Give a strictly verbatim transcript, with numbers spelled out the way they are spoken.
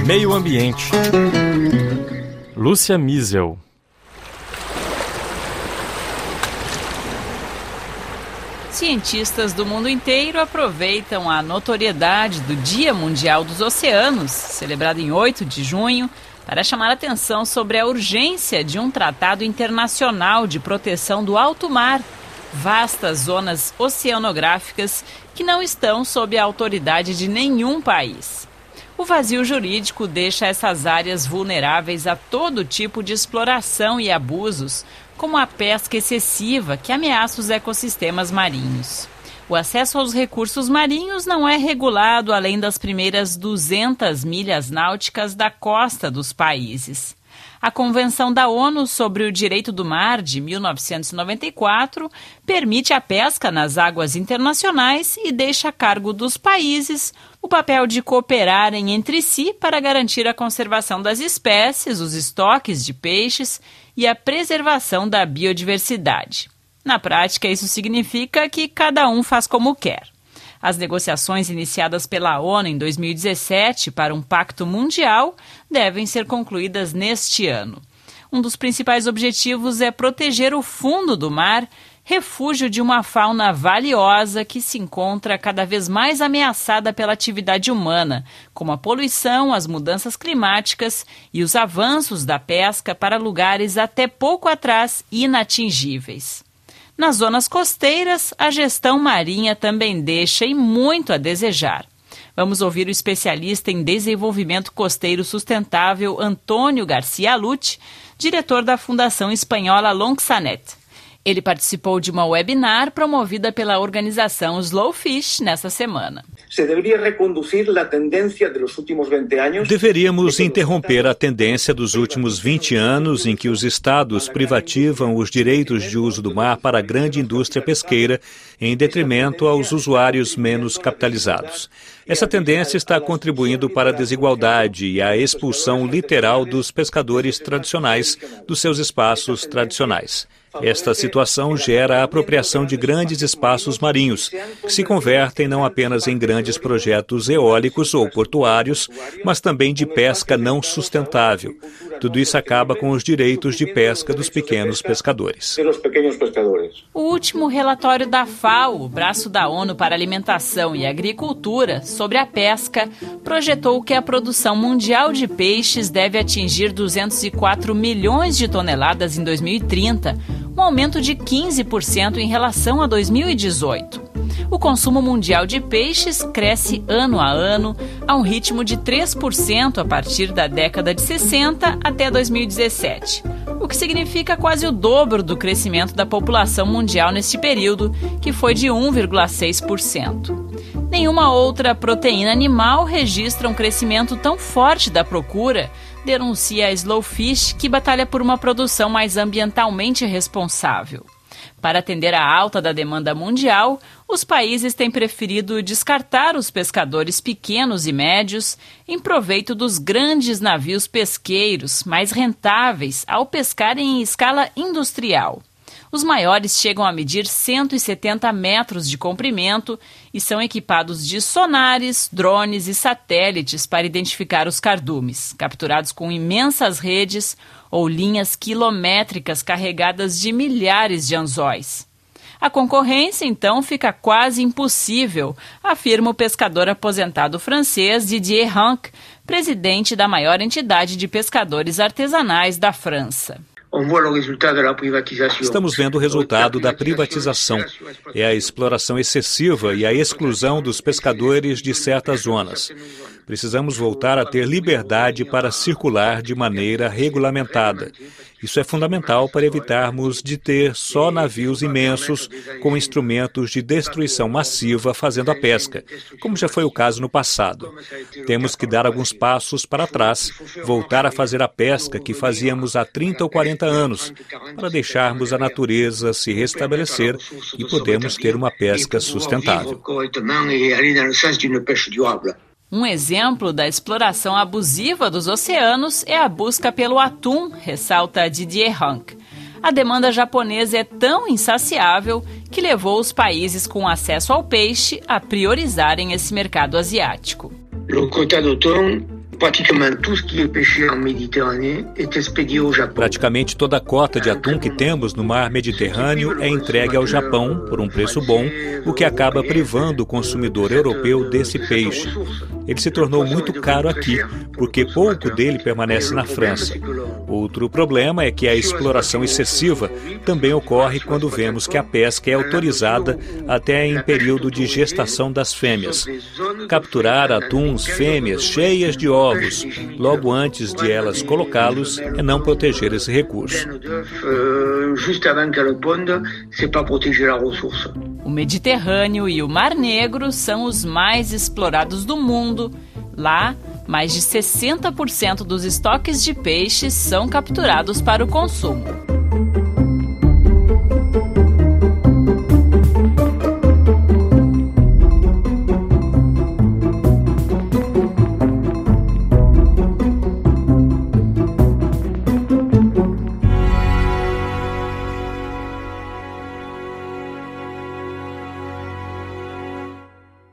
Meio Ambiente. Lúcia Miesel. Cientistas do mundo inteiro aproveitam a notoriedade do Dia Mundial dos Oceanos, celebrado em oito de junho, para chamar a atenção sobre a urgência de um tratado internacional de proteção do alto mar, vastas zonas oceanográficas que não estão sob a autoridade de nenhum país. O vazio jurídico deixa essas áreas vulneráveis a todo tipo de exploração e abusos, como a pesca excessiva que ameaça os ecossistemas marinhos. O acesso aos recursos marinhos não é regulado além das primeiras duzentas milhas náuticas da costa dos países. A Convenção da ONU sobre o Direito do Mar, de mil novecentos e noventa e quatro, permite a pesca nas águas internacionais e deixa a cargo dos países o papel de cooperarem entre si para garantir a conservação das espécies, os estoques de peixes e a preservação da biodiversidade. Na prática, isso significa que cada um faz como quer. As negociações iniciadas pela ONU em dois mil e dezessete para um pacto mundial devem ser concluídas neste ano. Um dos principais objetivos é proteger o fundo do mar, refúgio de uma fauna valiosa que se encontra cada vez mais ameaçada pela atividade humana, como a poluição, as mudanças climáticas e os avanços da pesca para lugares até pouco atrás inatingíveis. Nas zonas costeiras, a gestão marinha também deixa e muito a desejar. Vamos ouvir o especialista em desenvolvimento costeiro sustentável Antônio Garcia Lute, diretor da Fundação Espanhola Longsanet. Ele participou de uma webinar promovida pela organização Slowfish nesta semana. Deveríamos interromper a tendência dos últimos vinte anos em que os estados privativam os direitos de uso do mar para a grande indústria pesqueira em detrimento aos usuários menos capitalizados. Essa tendência está contribuindo para a desigualdade e a expulsão literal dos pescadores tradicionais dos seus espaços tradicionais. Esta situação gera a apropriação de grandes espaços marinhos, que se convertem não apenas em grandes projetos eólicos ou portuários, mas também de pesca não sustentável. Tudo isso acaba com os direitos de pesca dos pequenos pescadores. O último relatório da FAO, o braço da ONU para Alimentação e Agricultura, sobre a pesca, projetou que a produção mundial de peixes deve atingir duzentos e quatro milhões de toneladas em dois mil e trinta, um aumento de quinze por cento em relação a dois mil e dezoito. O consumo mundial de peixes cresce ano a ano a um ritmo de três por cento a partir da década de sessenta até dois mil e dezessete, o que significa quase o dobro do crescimento da população mundial neste período, que foi de um vírgula seis por cento. Nenhuma outra proteína animal registra um crescimento tão forte da procura, denuncia a Slowfish, que batalha por uma produção mais ambientalmente responsável. Para atender à alta da demanda mundial, os países têm preferido descartar os pescadores pequenos e médios em proveito dos grandes navios pesqueiros, mais rentáveis ao pescarem em escala industrial. Os maiores chegam a medir cento e setenta metros de comprimento e são equipados de sonares, drones e satélites para identificar os cardumes, capturados com imensas redes ou linhas quilométricas carregadas de milhares de anzóis. A concorrência, então, fica quase impossível, afirma o pescador aposentado francês Didier Ranc, presidente da maior entidade de pescadores artesanais da França. Estamos vendo o resultado da privatização. É a exploração excessiva e a exclusão dos pescadores de certas zonas. Precisamos voltar a ter liberdade para circular de maneira regulamentada. Isso é fundamental para evitarmos de ter só navios imensos com instrumentos de destruição massiva fazendo a pesca, como já foi o caso no passado. Temos que dar alguns passos para trás, voltar a fazer a pesca que fazíamos há trinta ou quarenta anos, para deixarmos a natureza se restabelecer e podermos ter uma pesca sustentável. Um exemplo da exploração abusiva dos oceanos é a busca pelo atum, ressalta Didier Ranc. A demanda japonesa é tão insaciável que levou os países com acesso ao peixe a priorizarem esse mercado asiático. Praticamente toda a cota de atum que temos no mar Mediterrâneo é entregue ao Japão por um preço bom, o que acaba privando o consumidor europeu desse peixe. Ele se tornou muito caro aqui, porque pouco dele permanece na França. Outro problema é que a exploração excessiva também ocorre quando vemos que a pesca é autorizada até em período de gestação das fêmeas. Capturar atuns fêmeas cheias de ovos logo antes de elas colocá-los é não proteger esse recurso. O Mediterrâneo e o Mar Negro são os mais explorados do mundo. Lá, mais de sessenta por cento dos estoques de peixes são capturados para o consumo.